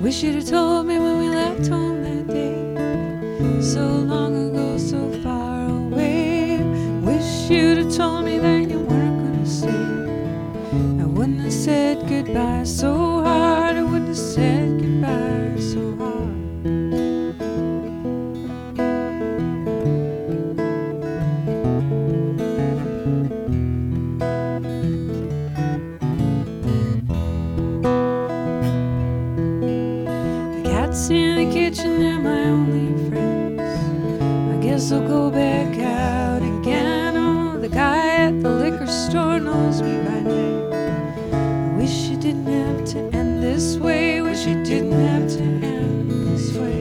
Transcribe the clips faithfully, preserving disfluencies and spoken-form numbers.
wish you'd have told me when we left home that day, so long ago, so far away. Wish you'd have told me that you weren't gonna stay. I wouldn't have said goodbye so hard. I wouldn't have said goodbye so hard. In the kitchen, they're my only friends. I guess I'll go back out again. Oh, the guy at the liquor store knows me by name. I wish it didn't have to end this way. Wish it didn't have to end this way.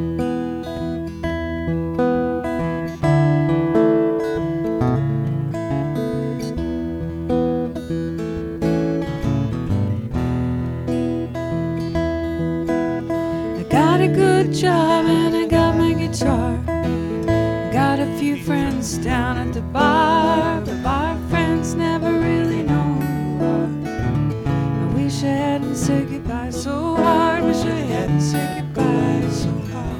Got a good job and I got my guitar. Got a few friends down at the bar, but bar friends never really know who you are. I wish I hadn't said goodbye so hard. Wish I hadn't said goodbye so hard.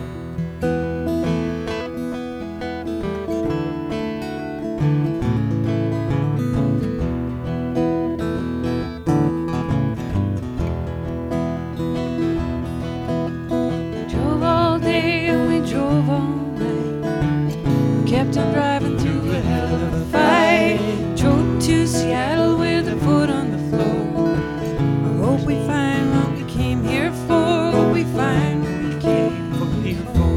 Kept on driving through a hell of a fight. Drove to Seattle with a foot on the floor. I hope we find what we came here for. Hope we find what we came here for.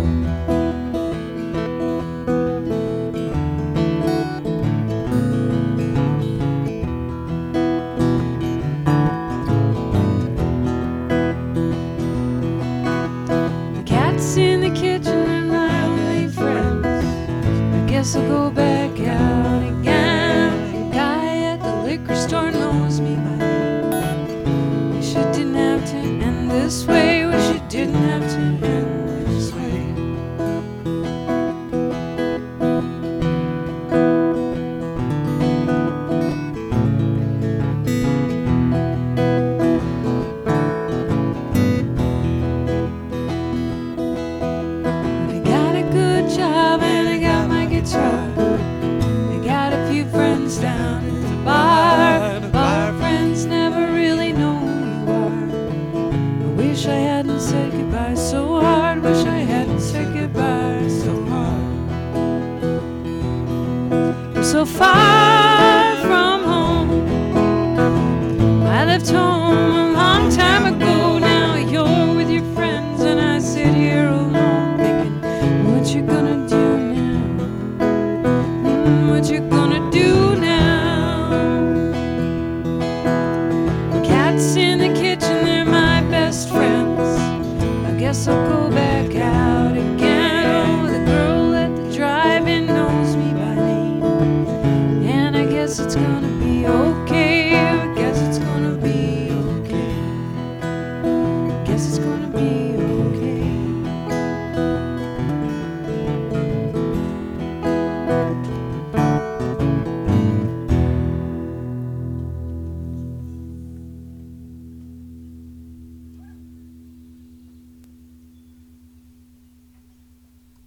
The cat's in the kitchen and my only friend. Guess I'll go back out again. The guy at the liquor store knows me by name. Wish it didn't have to end this way. Wish it didn't have to end this way. I got a good job and I got my guitar. I got a few friends down at the bar, but bar friends never really know who you are. I wish I hadn't said goodbye so hard. Wish I hadn't said goodbye so hard. I'm so far from home. I left home a long time ago. Now you're with your friends and I sit here alone thinking, what you gonna do? What you gonna do now? The cat's in the kitchen, they're my best friends. I guess I'll go back out again. Oh, the girl at the drive-in knows me by name, and I guess it's gonna